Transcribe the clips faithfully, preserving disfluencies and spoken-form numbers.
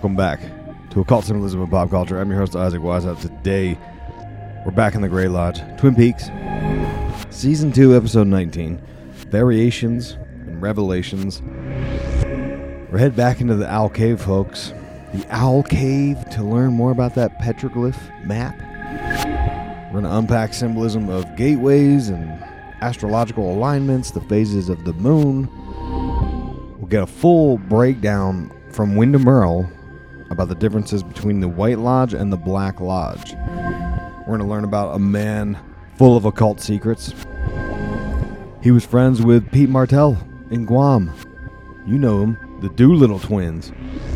welcome back to Occult Symbolism and Pop Culture. I'm your host, Isaac Wiseout. Today, we're back in the Grey Lodge, Twin Peaks, Season two, Episode nineteen, Variations and Revelations. We're headed back into the Owl Cave, folks. The Owl Cave to learn more about that petroglyph map. We're going to unpack symbolism of gateways and astrological alignments, the phases of the moon. We'll get a full breakdown from Wyndham Earl about the differences between the White Lodge and the Black Lodge. We're going to learn about a man full of occult secrets. He was friends with Pete Martell in Guam. You know him, the Doolittle twins.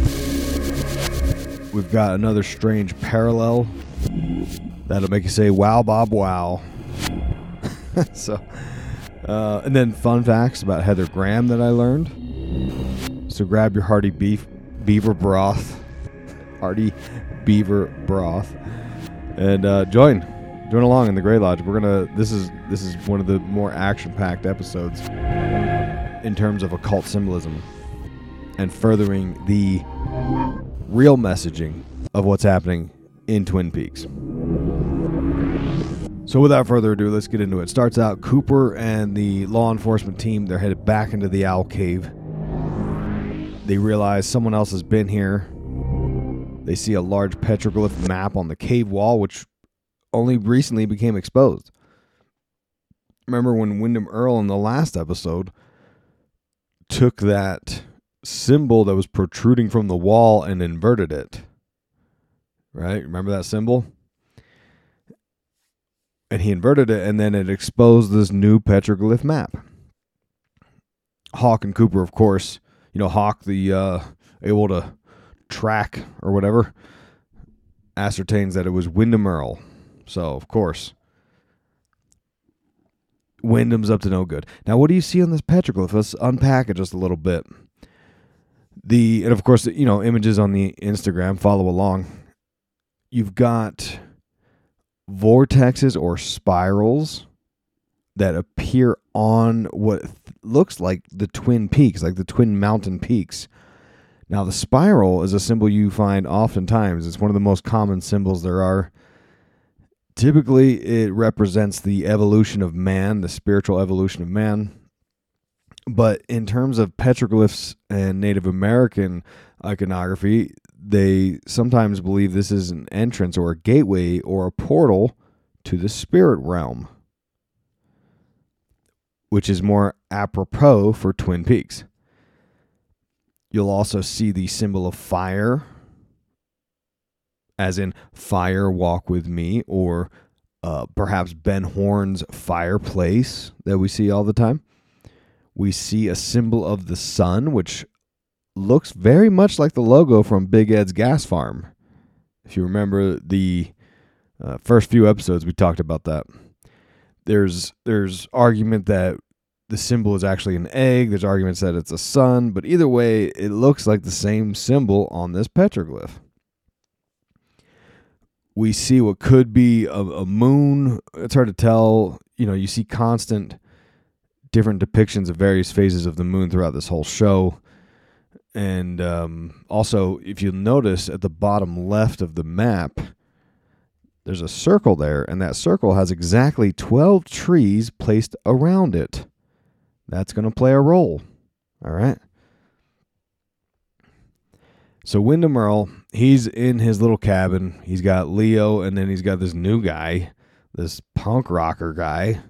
We've got another strange parallel that'll make you say, wow, Bob, wow. so, uh, and then fun facts about Heather Graham that I learned. So grab your hearty beef, beaver broth, hearty beaver broth, and uh, join, join along in the Grey Lodge. We're gonna. This is this is one of the more action-packed episodes in terms of occult symbolism and furthering the real messaging of what's happening in Twin Peaks. So without further ado, let's get into it. Starts out, Cooper and the law enforcement team, they're headed back into the Owl Cave. They realize someone else has been here. They see a large petroglyph map on the cave wall, which only recently became exposed. Remember when Wyndham Earl in the last episode took that symbol that was protruding from the wall and inverted it? Right? Remember that symbol? And he inverted it, and then it exposed this new petroglyph map. Hawk and Cooper, of course, you know, Hawk, the uh, able to track or whatever, ascertains that it was Wyndham Earl. So, of course, Wyndham's up to no good. Now, what do you see on this petroglyph? Let's unpack it just a little bit. The and of course, you know, images on the Instagram. Follow along. You've got vortexes or spirals that appear on what looks like the Twin Peaks, like the Twin Mountain Peaks. Now, the spiral is a symbol you find oftentimes. It's one of the most common symbols there are. Typically, it represents the evolution of man, the spiritual evolution of man. But in terms of petroglyphs and Native American iconography, they sometimes believe this is an entrance or a gateway or a portal to the spirit realm, which is more apropos for Twin Peaks. You'll also see the symbol of fire, as in fire walk with me, or uh, perhaps Ben Horn's fireplace that we see all the time. We see a symbol of the sun, which looks very much like the logo from Big Ed's Gas Farm. If you remember the uh, first few episodes, we talked about that. There's there's argument that the symbol is actually an egg. There's arguments that it's a sun. But either way, it looks like the same symbol on this petroglyph. We see what could be a, a moon. It's hard to tell. You know, you see constant different depictions of various phases of the moon throughout this whole show. And um, also, if you notice at the bottom left of the map, there's a circle there, and that circle has exactly twelve trees placed around it. That's going to play a role. All right? So Wyndham Earl, he's in his little cabin. He's got Leo, and then he's got this new guy, this punk rocker guy.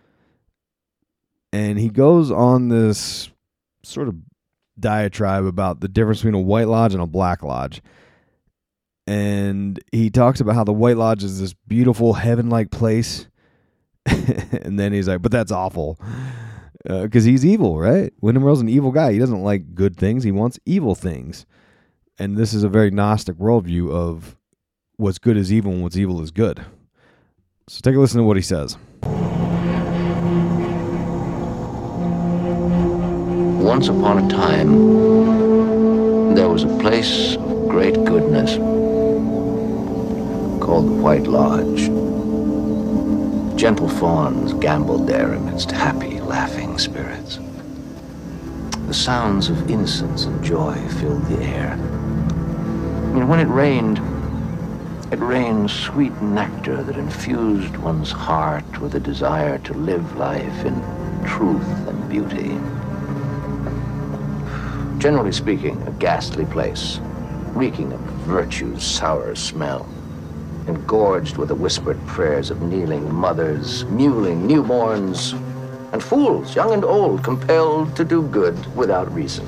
And he goes on this sort of diatribe about the difference between a White Lodge and a Black Lodge. And he talks about how the White Lodge is this beautiful heaven-like place. And then he's like, but that's awful. Because uh, he's evil, right? Wyndham Earl's an evil guy. He doesn't like good things. He wants evil things. And this is a very Gnostic worldview of what's good is evil and what's evil is good. So take a listen to what he says. Once upon a time, there was a place of great goodness called the White Lodge. Gentle fawns gamboled there amidst happy, laughing spirits. The sounds of innocence and joy filled the air. mean, when it rained, it rained sweet nectar that infused one's heart with a desire to live life in truth and beauty. Generally speaking, a ghastly place, reeking of virtue's sour smell, engorged with the whispered prayers of kneeling mothers, mewling newborns, and fools, young and old, compelled to do good without reason.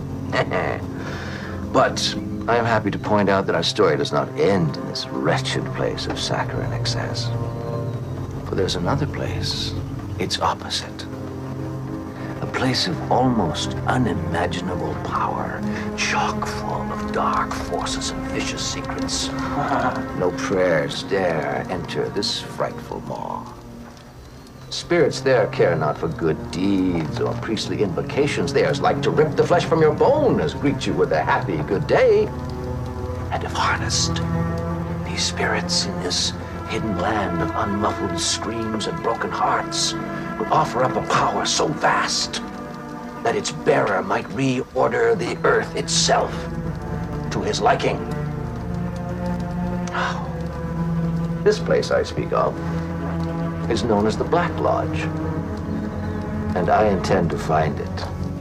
But I am happy to point out that our story does not end in this wretched place of saccharine excess. For there's another place, its opposite. A place of almost unimaginable power, chock full of dark forces and vicious secrets. No prayers dare enter this frightful maw. Spirits there care not for good deeds or priestly invocations. Theirs like to rip the flesh from your bone as greet you with a happy good day. And if harnessed, these spirits in this hidden land of unmuffled screams and broken hearts would offer up a power so vast that its bearer might reorder the earth itself to his liking. This place I speak of is known as the Black Lodge, and I intend to find it.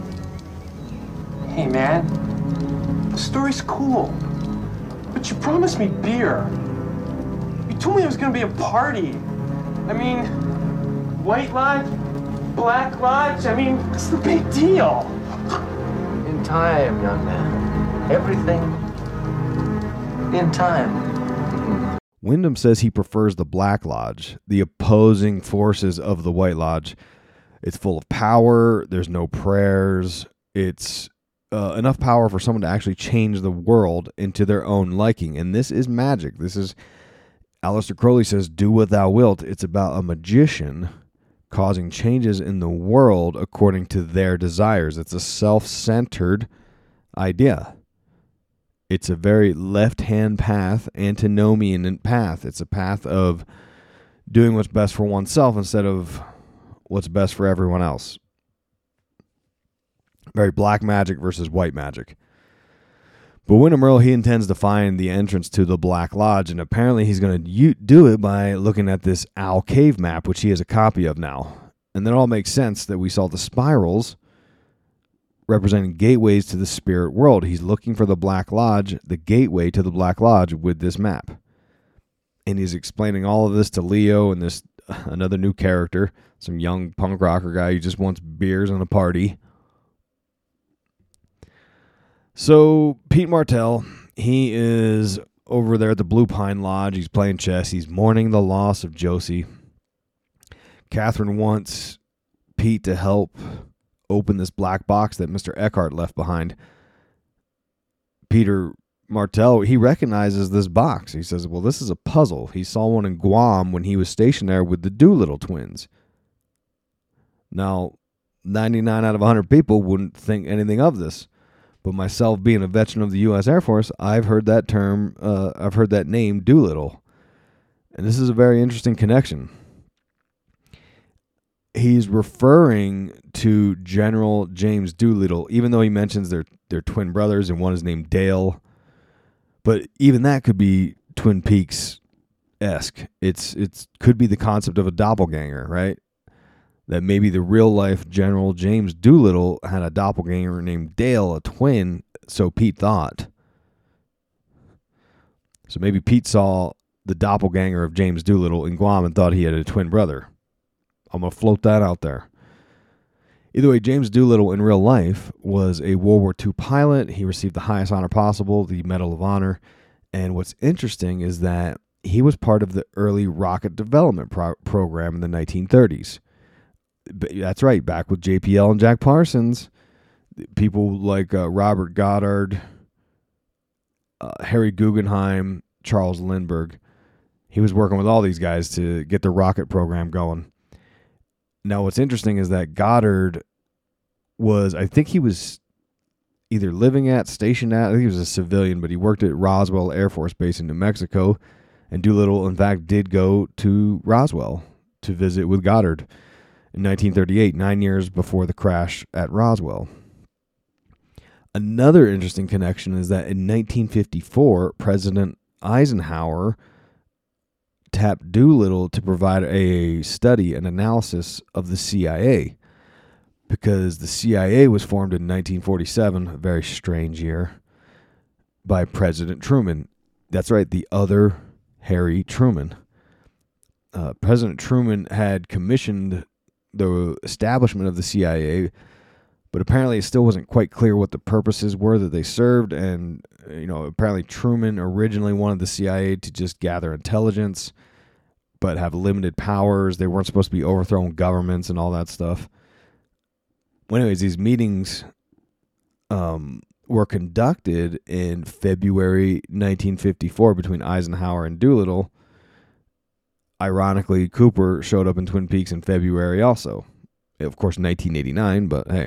Hey, man, the story's cool, but you promised me beer. You told me there was gonna be a party. I mean, White Lodge, Black Lodge, I mean, what's the big deal? In time, young man. Everything in time. Wyndham says he prefers the Black Lodge, the opposing forces of the White Lodge. It's full of power. There's no prayers. It's uh, enough power for someone to actually change the world into their own liking. And this is magic. This is, Aleister Crowley says, do what thou wilt. It's about a magician causing changes in the world according to their desires. It's a self-centered idea. It's a very left-hand path, antinomian path. It's a path of doing what's best for oneself instead of what's best for everyone else. Very black magic versus white magic. But Wyndham Earle, he intends to find the entrance to the Black Lodge, and apparently he's going to u- do it by looking at this Owl Cave map, which he has a copy of now. And then it all makes sense that we saw the spirals representing gateways to the spirit world. He's looking for the Black Lodge, the gateway to the Black Lodge with this map. And he's explaining all of this to Leo and this another new character, some young punk rocker guy who just wants beers and a party. So Pete Martell, he is over there at the Blue Pine Lodge. He's playing chess. He's mourning the loss of Josie. Catherine wants Pete to help open this black box that Mister Eckhart left behind. Peter Martell, he recognizes this box. He says, well, this is a puzzle. He saw one in Guam when he was stationed there with the Doolittle twins. Now, ninety-nine out of one hundred people wouldn't think anything of this. But myself being a veteran of the U S Air Force, I've heard that term, uh, I've heard that name, Doolittle. And this is a very interesting connection. He's referring to General James Doolittle, even though he mentions they're, they're twin brothers and one is named Dale. But even that could be Twin Peaks-esque. It's it's could be the concept of a doppelganger, right? That maybe the real-life General James Doolittle had a doppelganger named Dale, a twin, so Pete thought. So maybe Pete saw the doppelganger of James Doolittle in Guam and thought he had a twin brother. I'm going to float that out there. Either way, James Doolittle in real life was a World War Two pilot. He received the highest honor possible, the Medal of Honor. And what's interesting is that he was part of the early rocket development pro- program in the nineteen thirties. That's right, back with J P L and Jack Parsons. People like uh, Robert Goddard, uh, Harry Guggenheim, Charles Lindbergh. He was working with all these guys to get the rocket program going. Now, what's interesting is that Goddard was, I think he was either living at, stationed at, I think he was a civilian, but he worked at Roswell Air Force Base in New Mexico. And Doolittle, in fact, did go to Roswell to visit with Goddard in nineteen thirty-eight, nine years before the crash at Roswell. Another interesting connection is that in nineteen fifty-four, President Eisenhower tapped Doolittle to provide a study and analysis of the C I A, because the C I A was formed in nineteen forty-seven, a very strange year, by President Truman. That's right, the other Harry Truman. Uh, President Truman had commissioned the establishment of the C I A, but apparently it still wasn't quite clear what the purposes were that they served. And, you know, apparently Truman originally wanted the C I A to just gather intelligence, but have limited powers. They weren't supposed to be overthrowing governments and all that stuff. Well, anyways, these meetings um, were conducted in February nineteen fifty-four between Eisenhower and Doolittle. Ironically, Cooper showed up in Twin Peaks in February also. Of course, nineteen eighty-nine, but hey.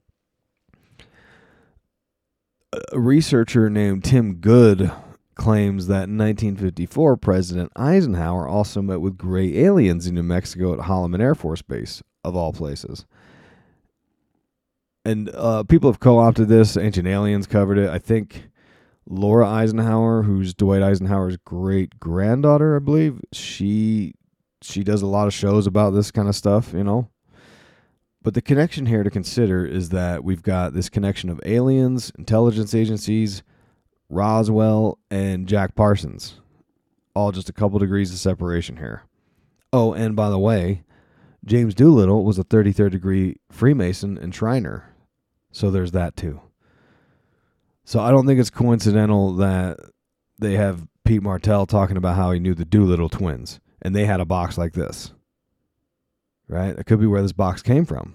A researcher named Tim Good claims that in nineteen fifty-four, President Eisenhower also met with gray aliens in New Mexico at Holloman Air Force Base, of all places. And uh, people have co-opted this. Ancient Aliens covered it. I think Laura Eisenhower, who's Dwight Eisenhower's great-granddaughter, I believe, she she does a lot of shows about this kind of stuff, you know. But the connection here to consider is that we've got this connection of aliens, intelligence agencies, Roswell, and Jack Parsons. All just a couple degrees of separation here. Oh, and by the way, James Doolittle was a thirty-third degree Freemason and Shriner. So there's that too. So I don't think it's coincidental that they have Pete Martell talking about how he knew the Doolittle twins, and they had a box like this. Right? That could be where this box came from.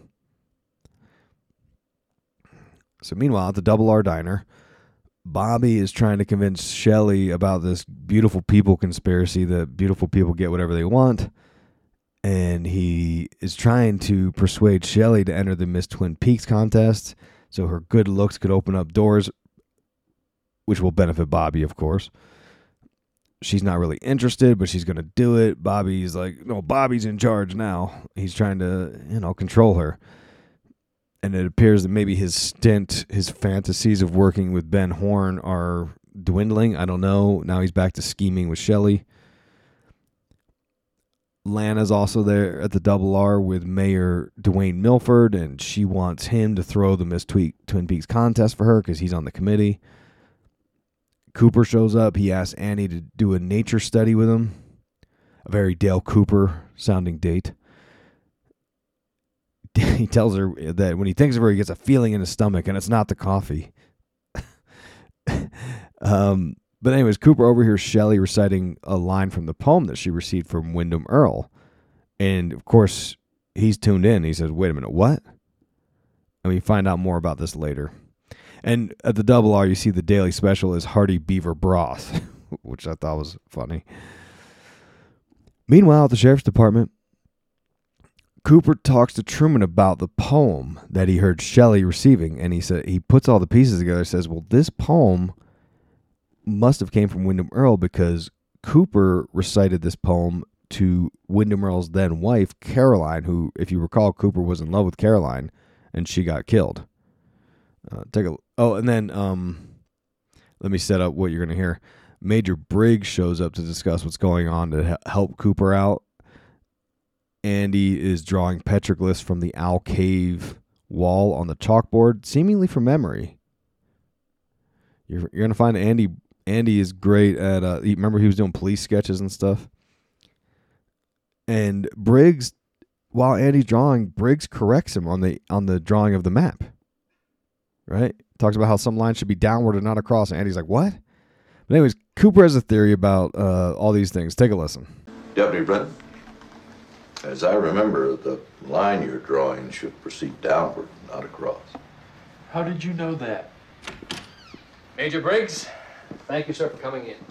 So meanwhile, at the Double R Diner, Bobby is trying to convince Shelley about this beautiful people conspiracy that beautiful people get whatever they want. And he is trying to persuade Shelley to enter the Miss Twin Peaks contest so her good looks could open up doors, which will benefit Bobby, of course. She's not really interested, but she's going to do it. Bobby's like, no, Bobby's in charge now. He's trying to, you know, control her. And it appears that maybe his stint, his fantasies of working with Ben Horne are dwindling. I don't know. Now he's back to scheming with Shelley. Lana's also there at the Double R with Mayor Dwayne Milford, and she wants him to throw the Miss Twin Peaks contest for her because he's on the committee. Cooper shows up. He asks Annie to do a nature study with him. A very Dale Cooper sounding date. He tells her that when he thinks of her, he gets a feeling in his stomach, and it's not the coffee. um, but anyways, Cooper overhears Shelley reciting a line from the poem that she received from Wyndham Earle. And, of course, he's tuned in. He says, wait a minute, what? And we find out more about this later. And at the Double R, you see the daily special is Hearty Beaver Broth, which I thought was funny. Meanwhile, at the Sheriff's Department, Cooper talks to Truman about the poem that he heard Shelley receiving, and he said he puts all the pieces together and says, well, this poem must have came from Wyndham Earle because Cooper recited this poem to Wyndham Earle's then wife, Caroline, who, if you recall, Cooper was in love with Caroline, and she got killed. Uh, take a oh, and then um, let me set up what you're going to hear. Major Briggs shows up to discuss what's going on to he- help Cooper out. Andy is drawing petroglyphs from the Owl Cave wall on the chalkboard, seemingly from memory. You're you're going to find Andy. Andy is great at. Uh, remember, he was doing police sketches and stuff. And Briggs, while Andy's drawing, Briggs corrects him on the on the drawing of the map. Right? Talks about how some lines should be downward and not across. And Andy's like, what? But anyways, Cooper has a theory about uh, all these things. Take a listen. Deputy Brennan, as I remember, the line you're drawing should proceed downward, not across. How did you know that? Major Briggs, thank you, sir, for coming in.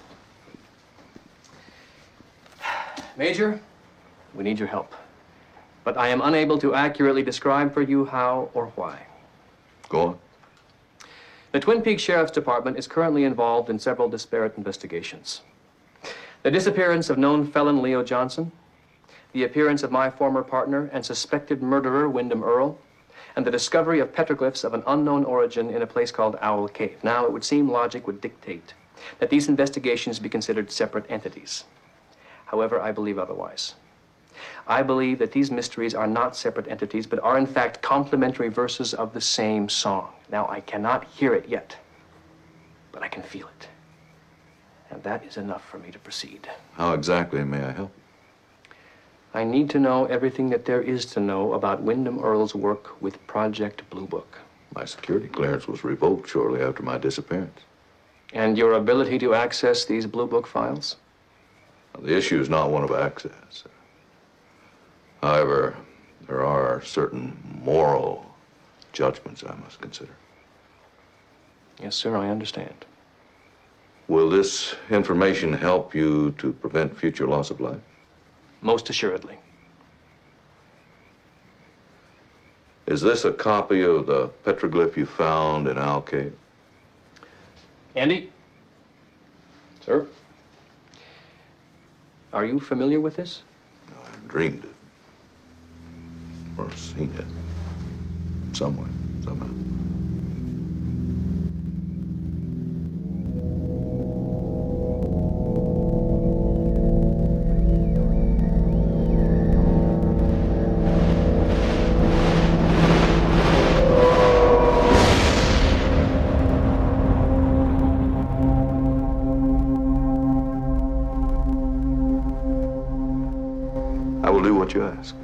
Major, we need your help. But I am unable to accurately describe for you how or why. Go on. The Twin Peaks Sheriff's Department is currently involved in several disparate investigations. The disappearance of known felon Leo Johnson, the appearance of my former partner and suspected murderer Wyndham Earle, and the discovery of petroglyphs of an unknown origin in a place called Owl Cave. Now, it would seem logic would dictate that these investigations be considered separate entities. However, I believe otherwise. I believe that these mysteries are not separate entities, but are in fact complementary verses of the same song. Now, I cannot hear it yet, but I can feel it. And that is enough for me to proceed. How exactly may I help? I need to know everything that there is to know about Wyndham Earle's work with Project Blue Book. My security clearance was revoked shortly after my disappearance. And your ability to access these Blue Book files? The issue is not one of access. However, there are certain moral judgments I must consider. Yes, sir, I understand. Will this information help you to prevent future loss of life? Most assuredly. Is this a copy of the petroglyph you found in Owl Cave? Andy? Sir? Are you familiar with this? I've dreamed it. Or seen it. Somewhere, somehow. I will do what you ask.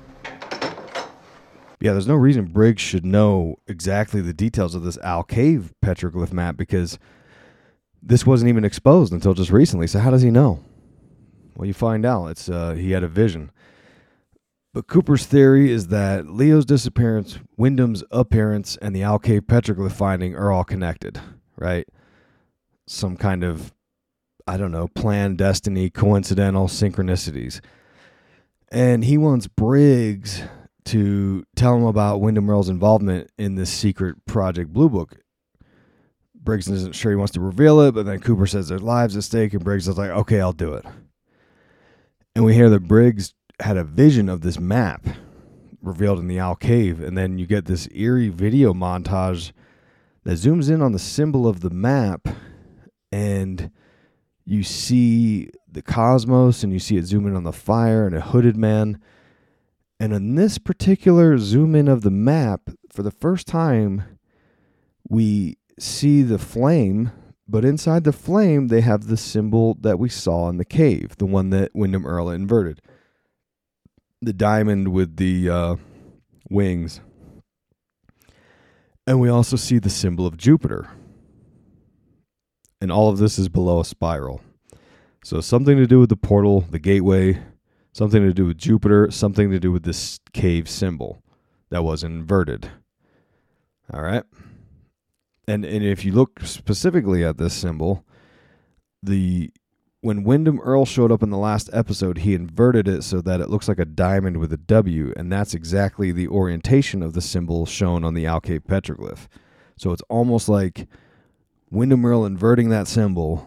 Yeah, there's no reason Briggs should know exactly the details of this Owl Cave petroglyph map because this wasn't even exposed until just recently. So how does he know? Well, you find out. It's uh, he had a vision. But Cooper's theory is that Leo's disappearance, Wyndham's appearance, and the Owl Cave petroglyph finding are all connected, right? Some kind of, I don't know, planned destiny, coincidental synchronicities. And he wants Briggs to tell him about Wyndham Earle's involvement in this secret Project Blue Book. Briggs isn't sure he wants to reveal it, but then Cooper says there's lives at stake, and Briggs is like, okay, I'll do it. And we hear that Briggs had a vision of this map revealed in the Owl Cave, and then you get this eerie video montage that zooms in on the symbol of the map, and you see the cosmos, and you see it zoom in on the fire and a hooded man. And in this particular zoom in of the map, for the first time, we see the flame, but inside the flame, they have the symbol that we saw in the cave, the one that Wyndham Earle inverted. The diamond with the uh, wings. And we also see the symbol of Jupiter. And all of this is below a spiral. So something to do with the portal, the gateway, something to do with Jupiter, something to do with this cave symbol that was inverted. All right. And and if you look specifically at this symbol, the when Wyndham Earle showed up in the last episode, he inverted it so that it looks like a diamond with a W, and that's exactly the orientation of the symbol shown on the Owl Cave petroglyph. So it's almost like Wyndham Earle inverting that symbol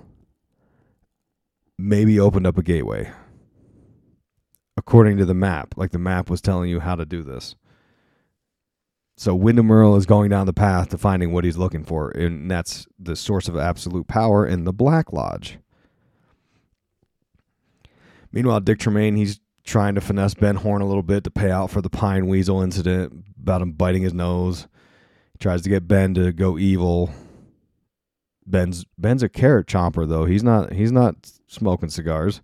maybe opened up a gateway. According to the map, like the map was telling you how to do this. So Wyndham Earle is going down the path to finding what he's looking for, and that's the source of absolute power in the Black Lodge. Meanwhile, Dick Tremaine, he's trying to finesse Ben Horne a little bit to pay out for the Pine Weasel incident about him biting his nose. He tries to get Ben to go evil. Ben's Ben's a carrot chomper though. He's not he's not smoking cigars.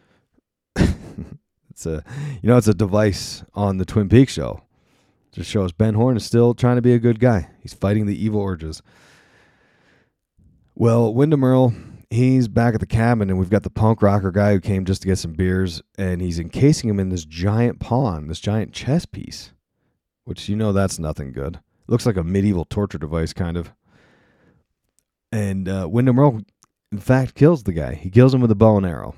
It's a you know it's a device on the Twin Peaks show. Just shows Ben Horne is still trying to be a good guy. He's fighting the evil urges. Well, Wyndham Earle, he's back at the cabin, and we've got the punk rocker guy who came just to get some beers, and he's encasing him in this giant pawn, this giant chess piece, which you know that's nothing good. Looks like a medieval torture device, kind of. And uh, Wyndham Earle, in fact, kills the guy. He kills him with a bow and arrow.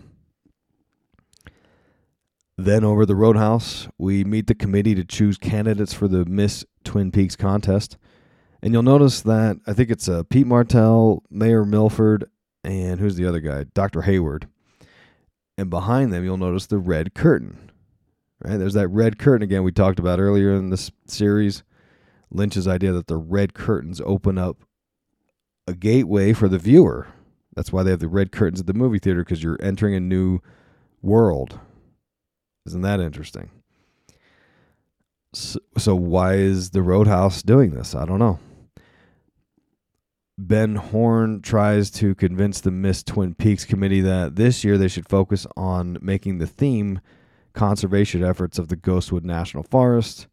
Then over at the Roadhouse, we meet the committee to choose candidates for the Miss Twin Peaks contest. And you'll notice that I think it's uh, Pete Martell, Mayor Milford, and who's the other guy? Doctor Hayward. And behind them, you'll notice the red curtain. Right? There's that red curtain again we talked about earlier in this series. Lynch's idea that the red curtains open up a gateway for the viewer. That's why they have the red curtains at the movie theater, because you're entering a new world. Isn't that interesting? So, so why is the Roadhouse doing this? I don't know. Ben Horne tries to convince the Miss Twin Peaks committee that this year they should focus on making the theme conservation efforts of the Ghostwood National Forest.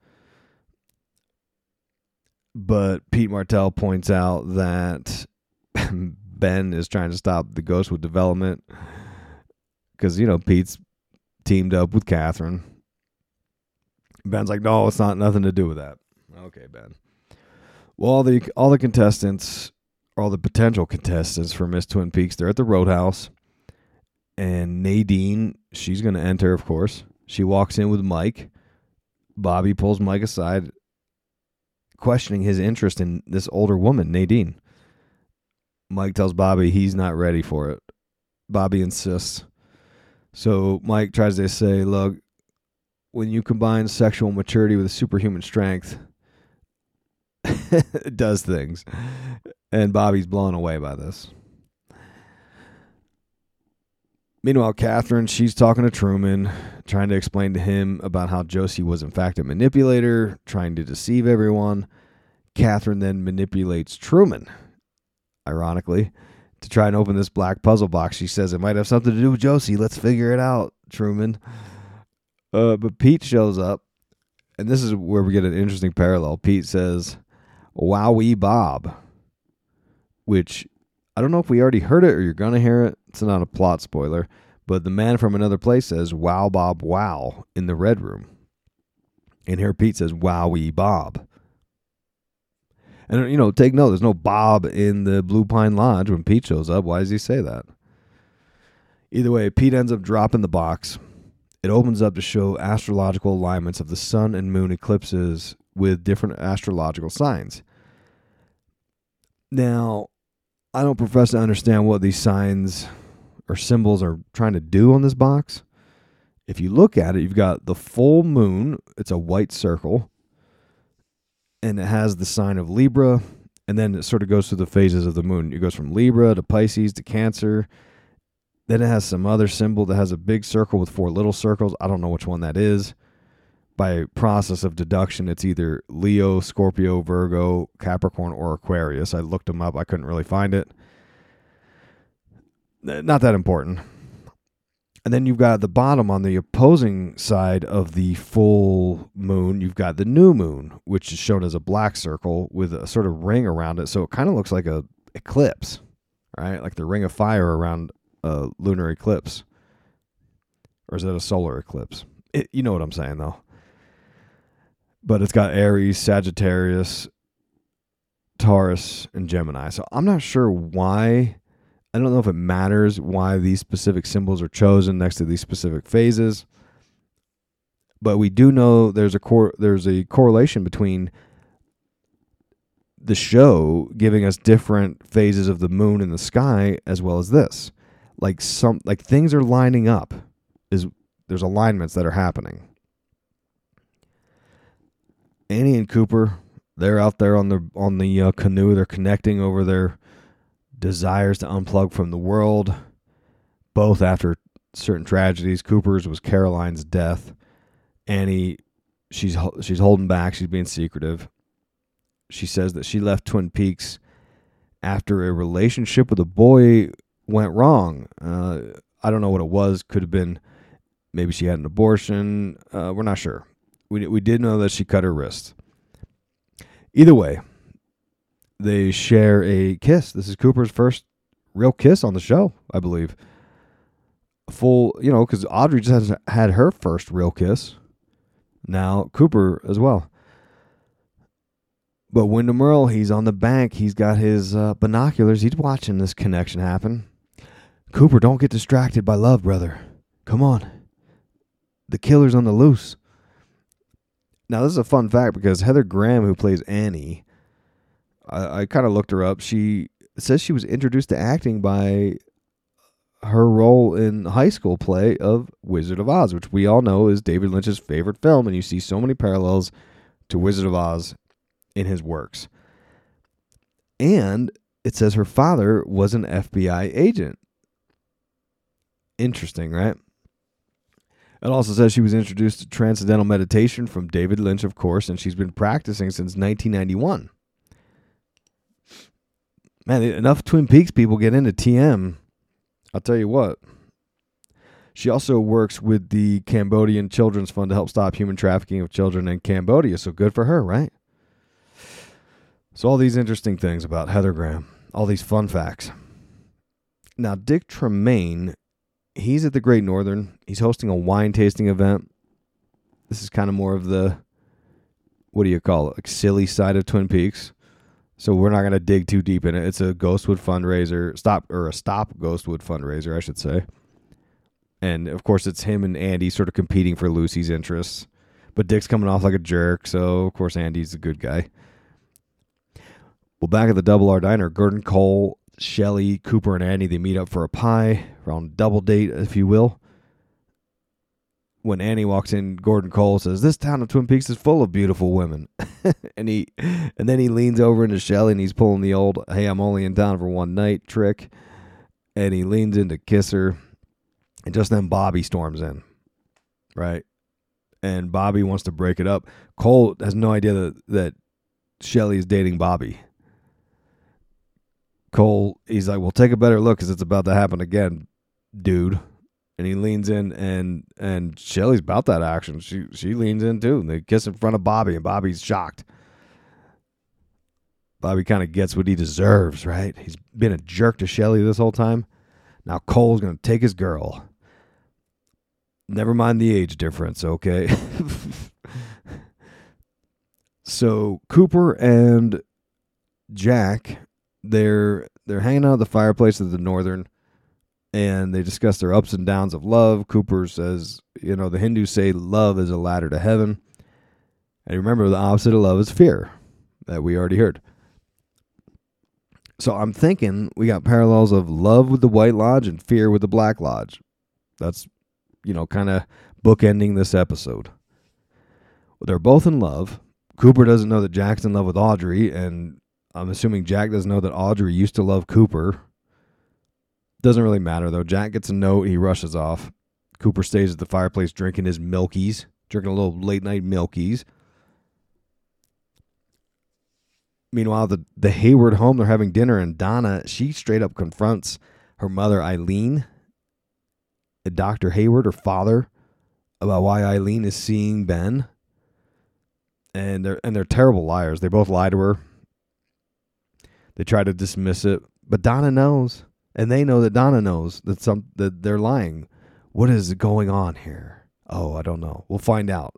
But Pete Martell points out that Ben is trying to stop the Ghostwood development because, you know, Pete's teamed up with Catherine. Ben's like, no, it's not nothing to do with that. Okay, Ben. Well, all the all the contestants, all the potential contestants for Miss Twin Peaks, they're at the Roadhouse. And Nadine, she's going to enter, of course. She walks in with Mike. Bobby pulls Mike aside, questioning his interest in this older woman, Nadine. Mike tells Bobby he's not ready for it. Bobby insists. So Mike tries to say, look, when you combine sexual maturity with superhuman strength, it does things. And Bobby's blown away by this. Meanwhile, Catherine, she's talking to Truman, trying to explain to him about how Josie was in fact a manipulator, trying to deceive everyone. Catherine then manipulates Truman, ironically, to try and open this black puzzle box. She says it might have something to do with Josie. Let's figure it out, Truman. Uh, but Pete shows up, and this is where we get an interesting parallel. Pete says, "Wowee Bob," which I don't know if we already heard it or you're going to hear it. It's not a plot spoiler, but the man from another place says, "Wow, Bob, wow," in the red room. And here Pete says, "Wowee Bob." And, you know, take note, there's no Bob in the Blue Pine Lodge when Pete shows up. Why does he say that? Either way, Pete ends up dropping the box. It opens up to show astrological alignments of the sun and moon eclipses with different astrological signs. Now, I don't profess to understand what these signs or symbols are trying to do on this box. If you look at it, you've got the full moon. It's a white circle. And it has the sign of Libra, and then it sort of goes through the phases of the moon. It goes from Libra to Pisces to Cancer. Then it has some other symbol that has a big circle with four little circles. I don't know which one that is. By process of deduction, it's either Leo, Scorpio, Virgo, Capricorn, or Aquarius. I looked them up. I couldn't really find it. Not that important. And then you've got at the bottom on the opposing side of the full moon, you've got the new moon, which is shown as a black circle with a sort of ring around it. So it kind of looks like a eclipse, right? Like the ring of fire around a lunar eclipse. Or is it a solar eclipse? It, you know what I'm saying, though. But it's got Aries, Sagittarius, Taurus, and Gemini. So I'm not sure why. I don't know if it matters why these specific symbols are chosen next to these specific phases, but we do know there's a cor- there's a correlation between the show giving us different phases of the moon in the sky as well as this. Like some like things are lining up. Is there's alignments that are happening. Annie and Cooper, they're out there on the on the uh, canoe. They're connecting over their desires to unplug from the world, both after certain tragedies. Cooper's was Caroline's death. Annie, she's she's holding back. She's being secretive. She says that she left Twin Peaks after a relationship with a boy went wrong. Uh, I don't know what it was. Could have been maybe she had an abortion. Uh, we're not sure. We we did know that she cut her wrist. Either way, they share a kiss. This is Cooper's first real kiss on the show, I believe. Full, you know, because Audrey just has had her first real kiss. Now Cooper as well. But Wyndham Earl, he's on the bank. He's got his uh, binoculars. He's watching this connection happen. Cooper, don't get distracted by love, brother. Come on. The killer's on the loose. Now, this is a fun fact because Heather Graham, who plays Annie, I, I kind of looked her up. She says she was introduced to acting by her role in high school play of Wizard of Oz, which we all know is David Lynch's favorite film, and you see so many parallels to Wizard of Oz in his works. And it says her father was an F B I agent. Interesting, right? It also says she was introduced to Transcendental Meditation from David Lynch, of course, and she's been practicing since nineteen ninety-one. Man, enough Twin Peaks people get into T M. I'll tell you what. She also works with the Cambodian Children's Fund to help stop human trafficking of children in Cambodia, so good for her, right? So all these interesting things about Heather Graham, all these fun facts. Now, Dick Tremaine, he's at the Great Northern. He's hosting a wine tasting event. This is kind of more of the, what do you call it, like silly side of Twin Peaks. So we're not going to dig too deep in it. It's a Ghostwood fundraiser, stop or a stop Ghostwood fundraiser, I should say. And, of course, it's him and Andy sort of competing for Lucy's interests. But Dick's coming off like a jerk, so, of course, Andy's a good guy. Well, back at the Double R Diner, Gordon Cole, Shelley, Cooper, and Andy, they meet up for a pie, around double date, if you will. When Annie walks in, Gordon Cole says, "This town of Twin Peaks is full of beautiful women." and he, and then he leans over into Shelley, and he's pulling the old, "Hey, I'm only in town for one night" trick. And he leans in to kiss her. And just then Bobby storms in, right? And Bobby wants to break it up. Cole has no idea that, that Shelley is dating Bobby. Cole, he's like, "Well, take a better look because it's about to happen again, dude." And he leans in, and and Shelley's about that action. She she leans in too, and they kiss in front of Bobby, and Bobby's shocked. Bobby kind of gets what he deserves, right? He's been a jerk to Shelley this whole time. Now Cole's going to take his girl. Never mind the age difference, okay? So Cooper and Jack, they're they're hanging out at the fireplace at the Northern, and they discuss their ups and downs of love. Cooper says, you know, the Hindus say love is a ladder to heaven. And remember, the opposite of love is fear, that we already heard. So I'm thinking we got parallels of love with the White Lodge and fear with the Black Lodge. That's, you know, kind of bookending this episode. They're both in love. Cooper doesn't know that Jack's in love with Audrey, and I'm assuming Jack doesn't know that Audrey used to love Cooper. Doesn't really matter, though. Jack gets a note. He rushes off. Cooper stays at the fireplace drinking his Milkies, drinking a little late-night Milkies. Meanwhile, the, the Hayward home, they're having dinner, and Donna, she straight up confronts her mother, Eileen, and Doctor Hayward, her father, about why Eileen is seeing Ben. And they're and they're terrible liars. They both lie to her. They try to dismiss it, but Donna knows, and they know that Donna knows that some that they're lying. What is going on here? Oh, I don't know. We'll find out.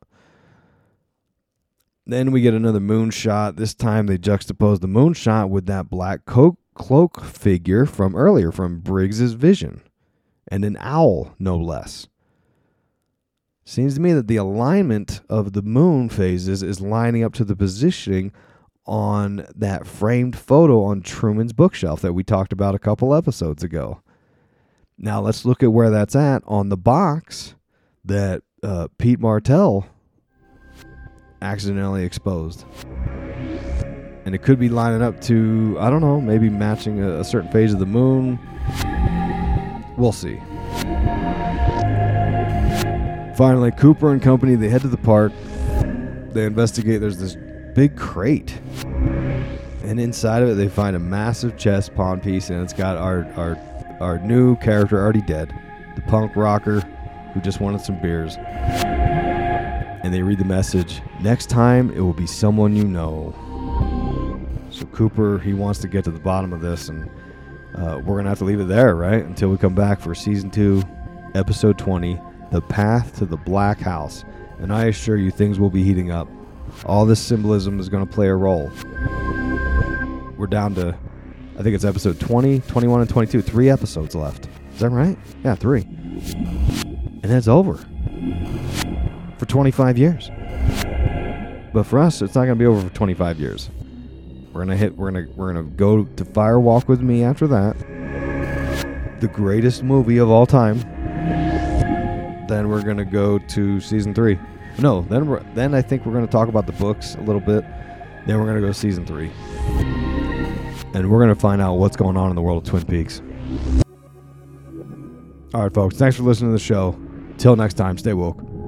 Then we get another moonshot. This time they juxtapose the moonshot with that black co- cloak figure from earlier, from Briggs's vision. And an owl, no less. Seems to me that the alignment of the moon phases is lining up to the positioning on that framed photo on Truman's bookshelf that we talked about a couple episodes ago. Now let's look at where that's at on the box that uh, Pete Martell accidentally exposed. And it could be lining up to, I don't know, maybe matching a, a certain phase of the moon. We'll see. Finally, Cooper and company, they head to the park. They investigate. There's this big crate. And inside of it, they find a massive chess pawn piece, and it's got our, our, our new character already dead, the punk rocker who just wanted some beers. And they read the message, "Next time, it will be someone you know." So Cooper, he wants to get to the bottom of this, and uh, we're going to have to leave it there, right? Until we come back for Season two, Episode twenty, The Path to the Black House. And I assure you, things will be heating up. All this symbolism is going to play a role. We're down to, I think it's Episode twenty, twenty-one, and twenty-two. Three episodes left. Is that right? Yeah, three. And then it's over. For twenty-five years. But for us, it's not going to be over for twenty-five years. We're gonna hit. We're gonna. We're gonna go to Firewalk with Me after that. The greatest movie of all time. Then we're gonna go to season three. No, then we're. Then I think we're gonna talk about the books a little bit, Then we're going to go to season three. And we're going to find out what's going on in the world of Twin Peaks. All right, folks. Thanks for listening to the show. Till next time, stay woke.